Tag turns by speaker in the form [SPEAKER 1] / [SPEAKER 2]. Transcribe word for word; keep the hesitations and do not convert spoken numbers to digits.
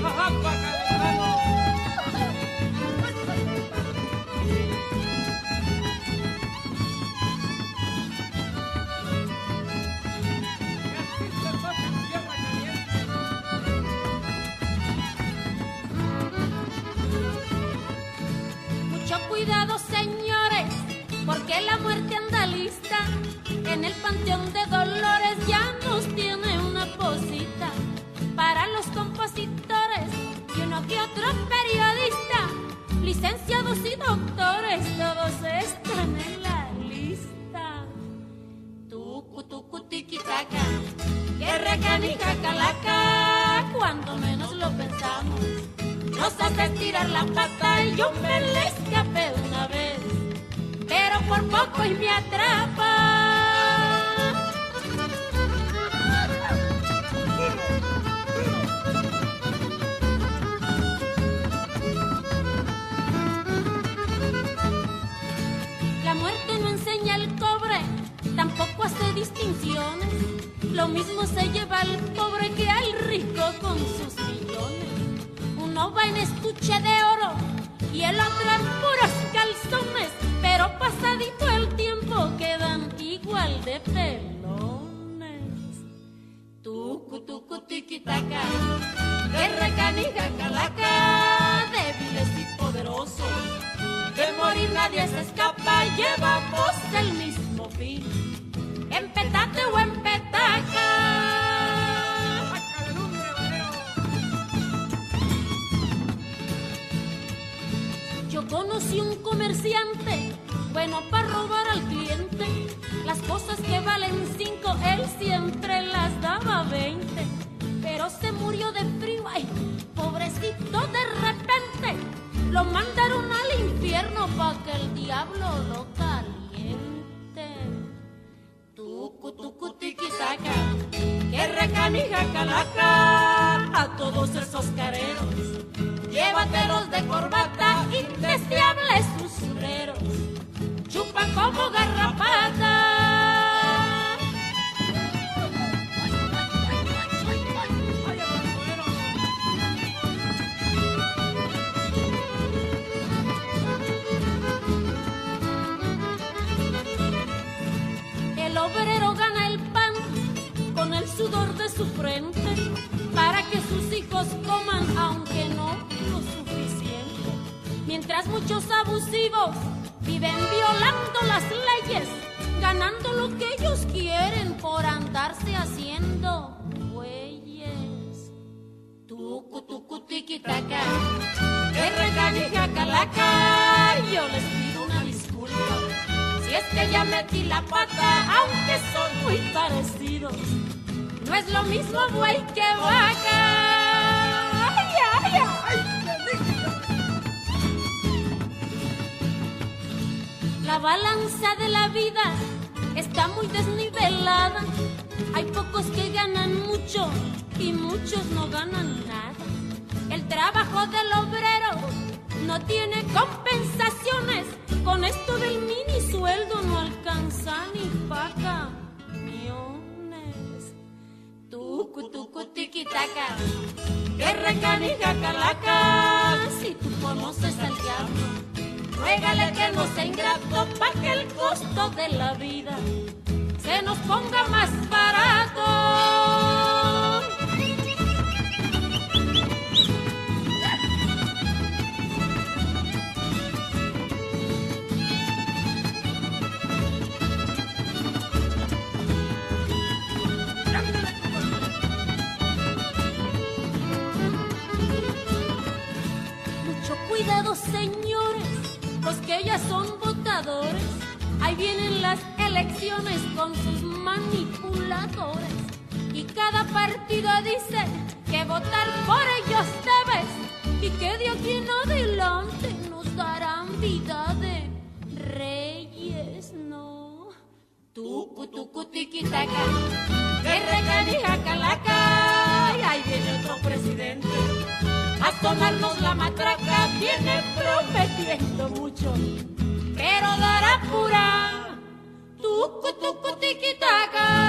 [SPEAKER 1] Mucho cuidado, señores, porque la muerte anda lista. En el Panteón de Dolores ya nos tiene una posita para los compositores y uno que otro periodista, licenciados y doctores, todos están en la lista. Tucu, tucu, tiquitaca, que recanica calaca, cuando menos lo pensamos, nos hace tirar la pata y yo me le escapé una vez, pero por poco y me atrapa. La muerte no enseña el cobre, tampoco hace distinciones. Lo mismo se lleva al pobre que al rico con sus millones. Uno va en estuche de oro y el otro en puros calzones, pero pasadito el tiempo quedan igual de pelones. Tucu, tucu, tiquitaca, que recanija calaca, débiles y poderosos, de morir nadie se escapa, llevamos el mismo fin, en petate o en petaca. Yo conocí un comerciante, bueno para robar al cliente. Las cosas que valen cinco, él siempre las daba veinte. Pero se murió de frío, ay, pobrecito, de repente. Lo mandaron al infierno pa' que el diablo lo caliente. Tucu, tucu, tiquitaca, que recanija calaca, a todos esos careros, llévatelos de corbata, indeseables usureros, chupan como garrapata. El obrero gana el pan con el sudor de su frente para que sus hijos coman, aunque no lo suficiente. Mientras muchos abusivos viven violando las leyes, ganando lo que ellos quieren por andarse haciendo güeyes. Tucu, tucu, tiquitaca, que recanija calaca, yo les pido una disculpa si es que ya metí la pata, aunque son muy parecidos. No es lo mismo buey que vaca. ¡Ay, ay, ay! La balanza de la vida está muy desnivelada. Hay pocos que ganan mucho y muchos no ganan nada. El trabajo del obrero no tiene compensaciones. Con esto del mini sueldo no alcanza ni pa' camiones. Tucu, tucu, tiquitaca, que recanija calaca. Si tú conoces al diablo, ruégale que no sea ingrato, pa' que el costo de la vida se nos ponga más barato. Cuidado, señores, los que ya son votadores. Ahí vienen las elecciones con sus manipuladores. Y cada partido dice que votar por ellos debes, y que de aquí en adelante nos darán vida de reyes, no. Tucu, tucu, tiquitaca, que recanija calaca, y ahí viene otro presidente a sonarnos la matraca. Viene prometiendo mucho, pero dará pura. Tucu, tucu, tiquitaca.